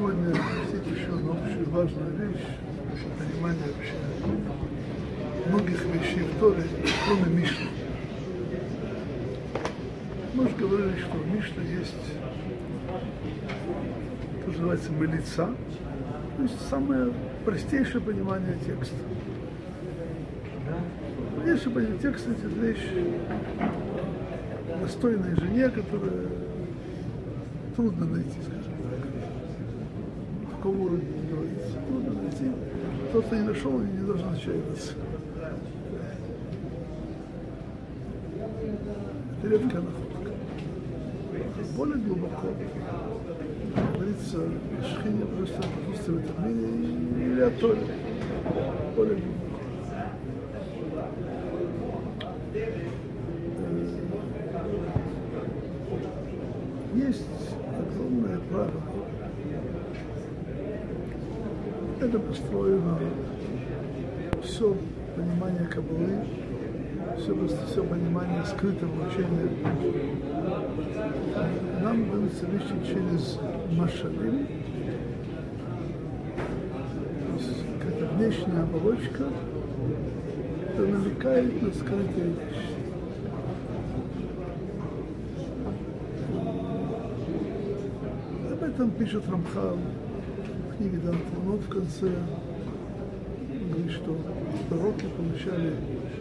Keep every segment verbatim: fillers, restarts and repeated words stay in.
сегодня объяснить еще одну общую важную вещь, понимание вообще многих вещей в Торе, кроме Мишны. Мы уже говорили, что в Мишне есть, что называется, мелица, то есть самое простейшее понимание текста. Простейшее понимание текста — это вещь достойной жене, которая трудно найти, скажем так. В каком уровне говорится, трудно найти. Тот, кто не нашел, не должен отчаиваться. Это редкая находка. Более глубоко говорится о Шхине, просто присутствие в этом мире, или о Торе. Более глубоко. Есть огромное право. Это построено все понимание Каббалы, все, все понимание скрытого учения. Нам даются вещи через машалим, то есть какая-то внешняя оболочка, которая намекает на скрытые вещи. Об этом пишет Рамхал в книге Дантонот в конце. Он говорит, что пророки получали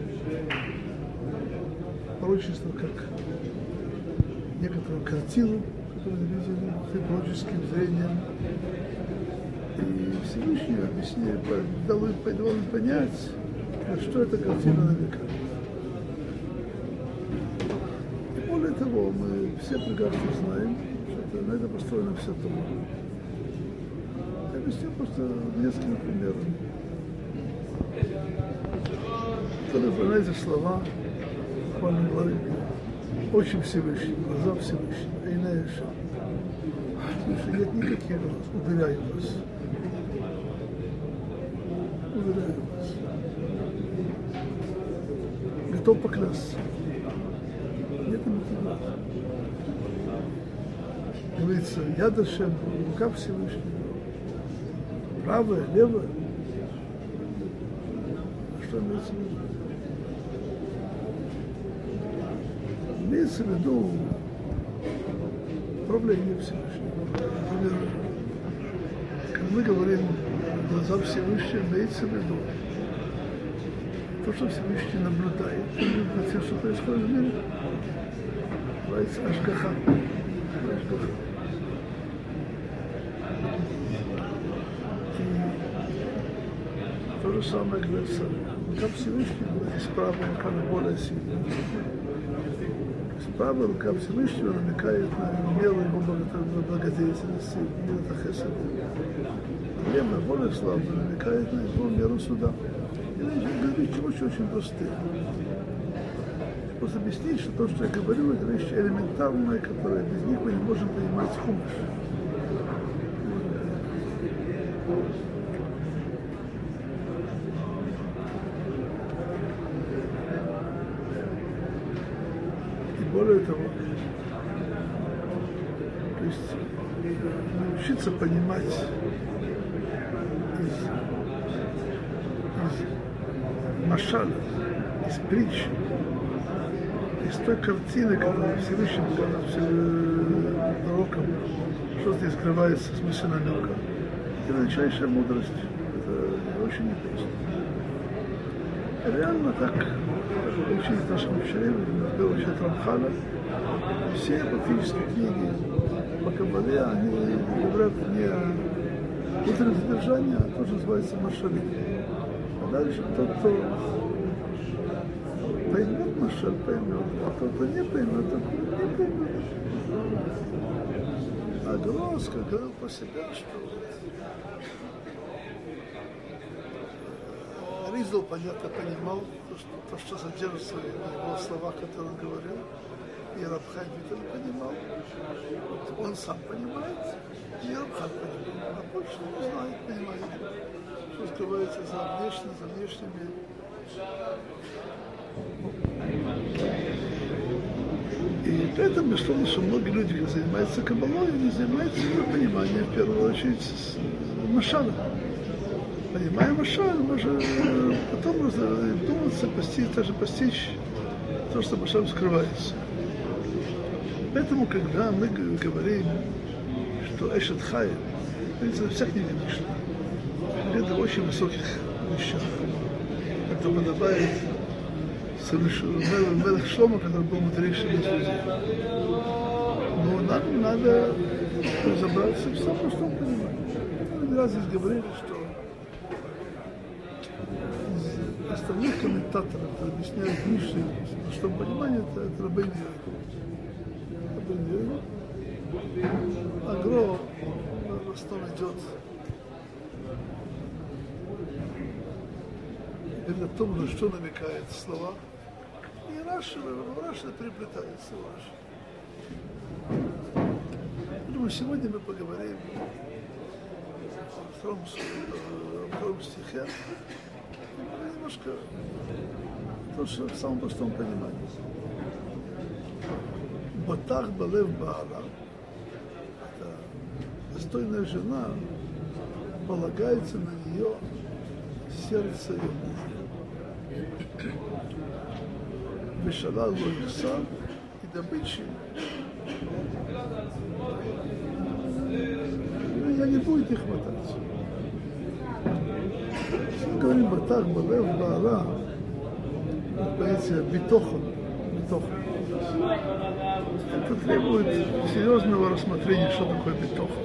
пророчество как некоторую картину, которую видели пророческим зрением. И Всевышний объясняет, дал им понять, что эта картина намекает. И более того, мы все прекрасно знаем, что на это построена вся Тора. Я объясню просто несколькими примерами. Кто-то знает эти слова, буквально говорит, очень Всевышний, глаза Всевышнего, и на это. Слушай, нет никаких глаз, уверяю вас. Уверяю вас. Готов поклясться. Нет никаких глаз. Говорится, я Дашем, рука Всевышнего. Правая, левая. Что имеется в виду? Имеется в виду управление Всевышнего. Например, как мы говорим, глаза Всевышнего, имеется в виду то, что Всевышний наблюдает, на все, что происходит в мире. Называется Ашгаха. Ашгаха. И то же самое говорится, рука Всевышнего, справа рука более сильная. Правая рука Всевышнего намекает на меру его благодетельности, меру хесед. Левая, более слабая, намекает на его меру суда. И вещи очень-очень простые. Просто объяснить, что то, что я говорю, это вещи элементарные, которые без них мы не можем понимать хумаш. Более того, то есть научиться понимать из, из машаля, из притчи, из той картины, которую Всевышний показал пророкам, что здесь скрывается смысл намека. Это величайшая мудрость. Это очень непросто. Реально так учить нашим учителям, в первую очередь Рамхала, все практически книги по Каббале, они говорят не о внутреннем содержании, а то, что называется машалим. А дальше тот, кто поймет машаль, поймет, а тот, кто не поймет, тот не поймет. А Гросско говорил по себе, что Ризл, понятно, понимал то, что, то, что содержится в его словах, которые он говорил, и Рабхай Виталь понимал. Вот он сам понимает, и Рабхай понимает, а больше не знает, понимает, что скрывается за внешним, за внешними. И Поэтому, безусловно, что многие люди, которые занимаются каббалой, они занимаются пониманием, в первую очередь, машала. Понимая машал, можно потом думаться, постичь, даже постичь то, что машал скрывается. Поэтому, когда мы говорим, что Эшет Хай, это всяких не Мишна, это очень высоких вещах. Это подобает Мелех Шломо, который был мудрейшим из людей. Но нам надо разобраться в самом простом понимании. Мы раз здесь говорили, что из остальных комментаторов, которые объясняют Мишну, в простом понимании, это, это Рабейн Йоэль. Рабейн Йоэль. Агро в основном идет говорит о том, что намекает слова. И Раши, Раши переплетается в Раши. Поэтому сегодня мы поговорим о втором, о втором стихе, немножко то, что в самом простом понимании. Батах балев баала, это достойная жена, полагается на нее сердце ее мужа. Вешала лоихса и добычи. Я не будет их хватать. Мы говорим батах балев баала, поэзия битохон, битохон. Это требует серьезного рассмотрения, что такое битохон.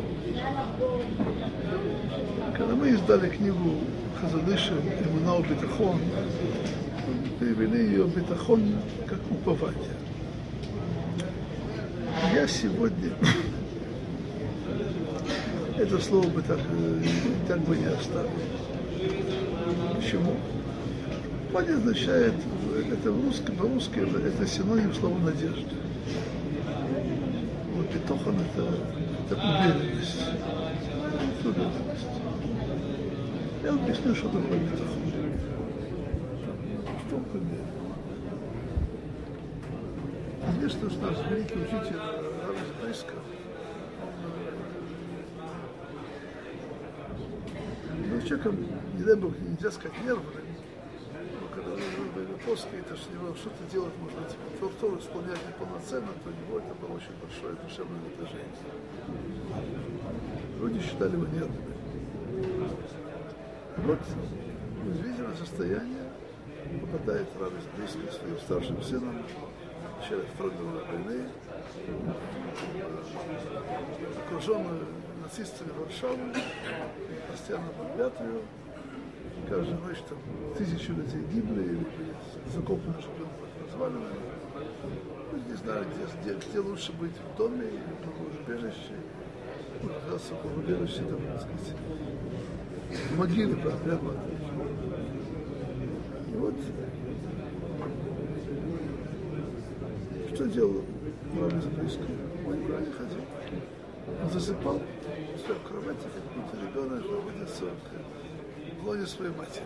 Когда мы издали книгу Хазон Иша Эмуна Битахон, перевели ее битахон как упование. Я сегодня это слово бы так, так бы не оставил. Почему? Упование означает, это по-русски, по-русски это, это синоним слова надежды. Вот битохон это, это уверенность. уверенность. Я объясню, что такое битахон. Что пример? Известно, что наш великий учитель Равис Брейска, ну, человеком, не дай бог, нельзя сказать нервным, но когда он был после, это что него что-то делать можно, типа, Тору исполнять неполноценно, то у него это было очень большое душевное напряжение. Люди считали его нервным. Вот в известное состояние попадает Равис Брейска своим старшим сыном, через Второй мировой войны, окруженный нацистами Варшавы, постоянно бомбят ее. Каждую ночь там тысячи людей гибли или были закопаны живым под развалинами. Не знаю, где, где, где лучше быть, в доме или в убежище. Ну, как раз в убежище, там, так сказать, в могиле прямо. И вот что делал Равис Брейска? Он никуда не ходил. Он засыпал в своей кровати, как будто ребенок находится в лоне своей матери.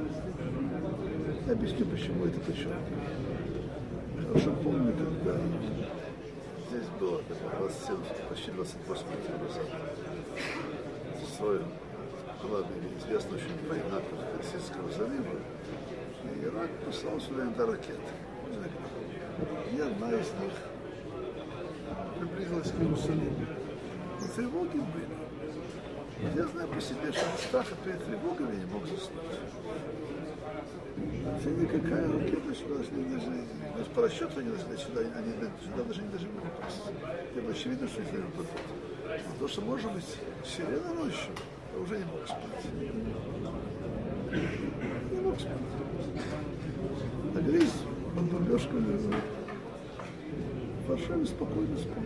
Я объясню, почему это подчеркиваю. Потому что помню, когда здесь было двадцать семь, почти двадцать восемь лет назад, строен, была известна очень война против Персидского залива, и Ирак послал сюда иногда ракеты. И одна из них приблизилась к Иерусалиму. Но тревоги были. Я знаю по себе, что от страха перед тревогами не мог заснуть. Вообще никакая ракета сюда не даже, даже по расчету не дошли сюда, они сюда даже не должны были попасть. Это очевидно, что их не попадут. Но то, что может быть сирена ночью, я уже не мог спать. Не мог спать. А грязь бомбежка лежала. В Варшаве спокойно спал.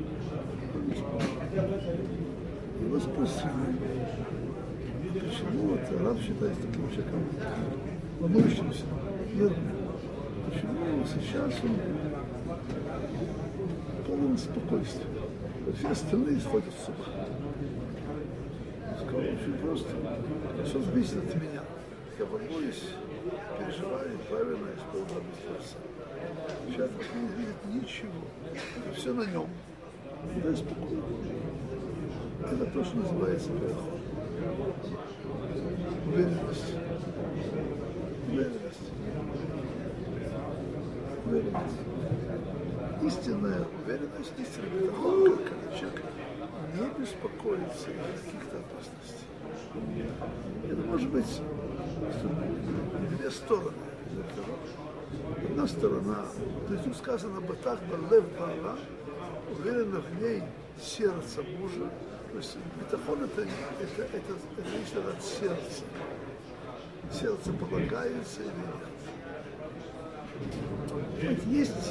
Его спросили, почему вот Рав считается таким человеком волнующимся, нервным. Почему сейчас он полон спокойствия, а все остальные сходят с ума. Сказал, очень просто, все зависит от меня. Я волнуюсь, переживаю, правильно исполняю Творца. Сейчас не видит ничего. Это все на нем. Да, спокойно. Это то, что называется переход. Уверенность. Уверенность. Уверенность. Истинная уверенность, истинный бетахон, когда человек не беспокоится из каких-то опасностей. Это может быть две стороны. Одна сторона, то есть тут сказано «Батах балев баала», уверенно в ней сердце мужа. То есть бетахон это, это, это, это зависит от сердца. Сердце полагается или нет. Есть,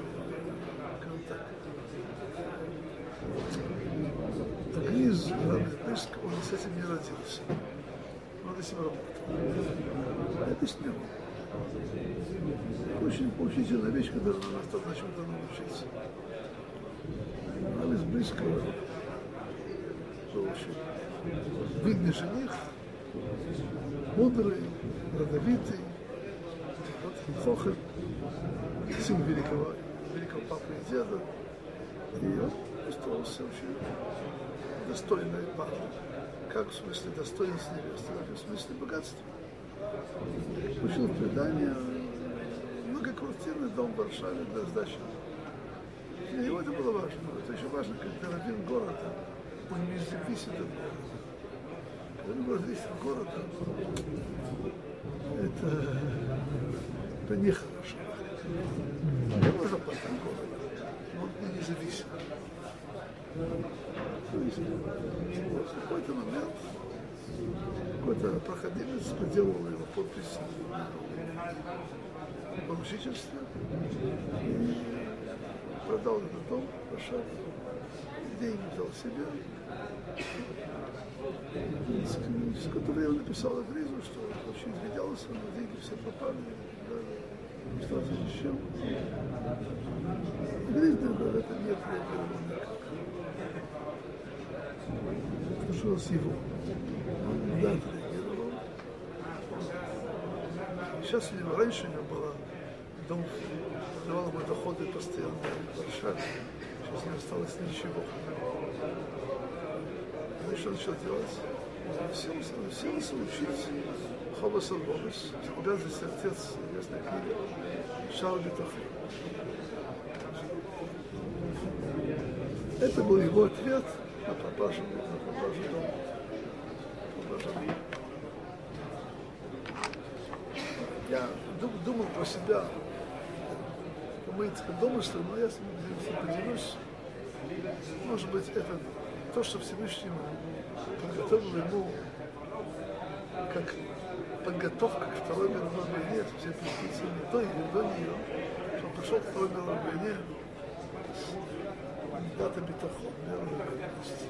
так, Гриз, он с этим не родился. Он с этим работал. Это с ним. Очень поучительная вещь, когда на нас на чем-то научиться. Анализ близкого, что очень видный жених, мудрый, родовитый, вот Хохель, сын великого, великого папы и деда. И он остался очень достойной пары. Как в смысле достоинства невесты, так и в смысле богатства. Получил предание, многоквартирный дом в Варшаве для сдачи. Для него это было важно. Это еще важно, когда раввин города, он не зависит от города. Когда он зависит от города, это, это нехорошо. Не можно платить города, но он не зависит. То есть, в какой-то момент какой-то проходимец поделал его подпись в поручительстве и продал этот дом в Варшаве. Деньги взял себе. С которой я написал Гризу, что очень извинялся, но деньги все пропали. Не стал защищен. Гриз говорит, это не отреагировал никак. Слушалось его. Он да, отреагировал. Сейчас у него, раньше у него было дом, давал ему доходы постоянно в Варшаве. Сейчас не осталось ничего. Ну и что начал делать? Силился учить Хобас Албобис, обязанность отец известной книги Шар Битахон. Это был его ответ на пропажу, на пропажу дома. Я думал про себя, по моим домыслам, но я с ним поделюсь. Может быть, это то, что Всевышний подготовил ему как подготовка к Второй мировой войне, все перипетии до или до нее, что он пришел к Второй мировой войне с дата битахон, мировой уверенности.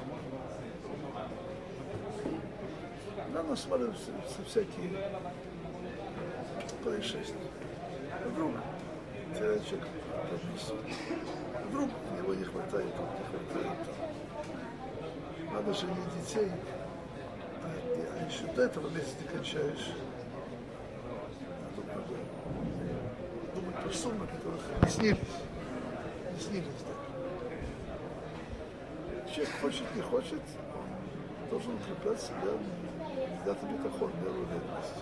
Да, мы смотрим всякие происшествия. Вдруг теряет человек подносу. Вдруг его не хватает тут, не хватает там. Надо же не детей, а, а еще до этого месяца не кончаешь. Надо думать про суммы, которых не снились. Не снились даже. Человек хочет, не хочет, он должен укреплять себя дата битахон, мировой уверенности.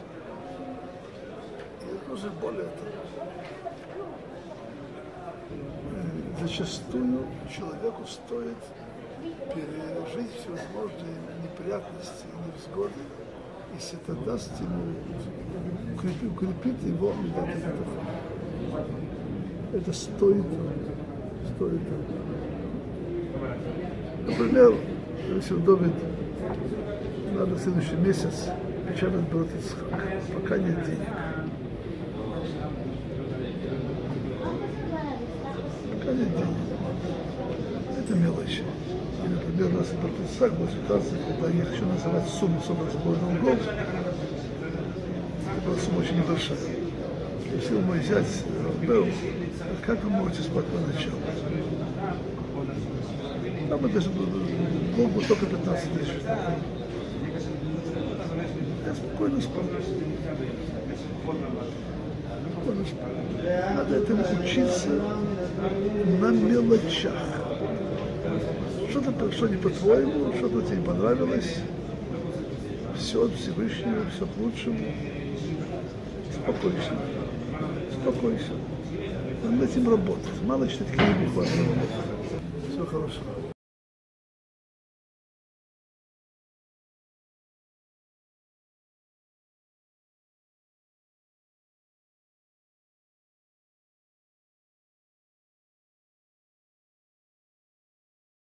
И это нужно более того. Зачастую человеку стоит пережить всевозможные неприятности и невзгоды, если это даст ему, укрепит, укрепит его дата битахон. Это стоит, стоит. Например, если Давид надо в следующий месяц печатать брат Ицхак, пока нет денег. Пока нет денег. Это мелочи. И, например, у нас брат Ицхак была ситуация, когда я хочу называть сумму собрать сбор долгов. Это была сумма очень небольшая. Если мой зять был, как вы можете спать по ночам? Там это даже долг был только пятнадцать тысяч. Я спокойно спал. Надо этому учиться на мелочах. Что-то, что не по-твоему, что-то тебе не понравилось. Все от Всевышнего, все к лучшему. Спокойся. Спокойся. Над этим работать. Мало читать книгу, хватит работать. Всего хорошего.